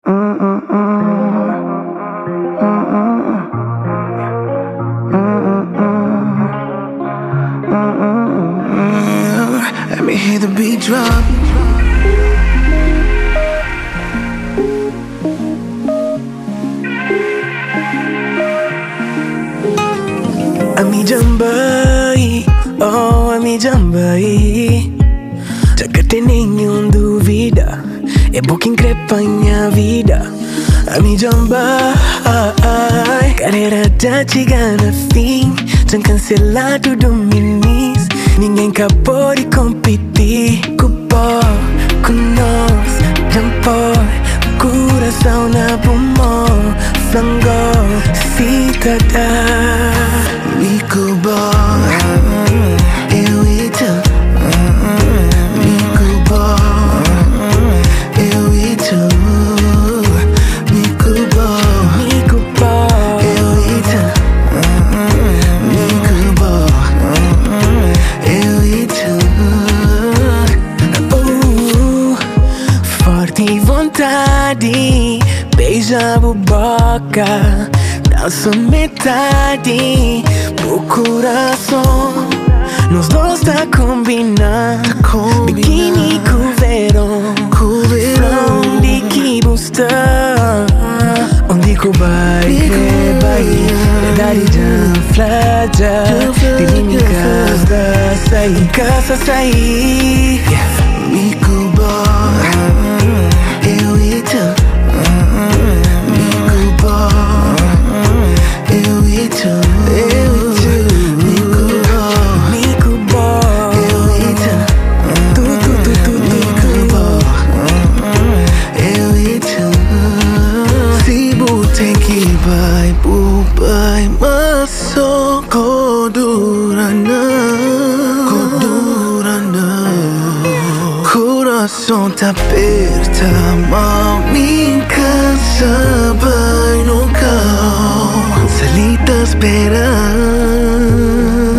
Let me hear the beat drop. Ami Jambai, oh Ami Jambai, Jagate nenhum duvida, é bom que increpa minha vida. Ami Jambai, carreira já chega no fim, já cancelar tudo minis, ninguém acabou de competir. Cupó, com nós, jampó, coração na pulmão, flango, cita da. We could ball, eu e tu. We could ball, eu e tu. We could ball, eu e tu. We could ball, eu e tu. Forte vontade, beija a boca, dá sua metade pro coração. Nós dois tá combinando, biquíni com verão, onde que busca, onde que vai, verdade já flaja, de minha casa sair, we could ball, eu e tu. We could ball, eu e tu. Bye, mas só cordurana, coração tá aperta, mal me cansa, vai no carro, salita esperando.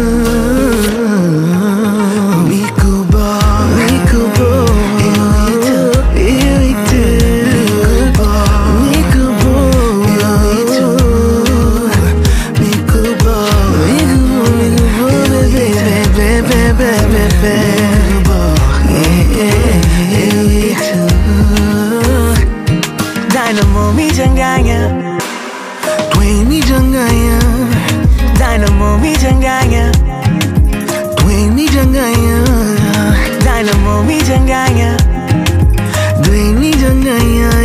Dynamo me janganya, Dwayne me janganya, Dynamo me janganya, Dwayne me janganya, Dynamo me janganya, Dwayne me janganya.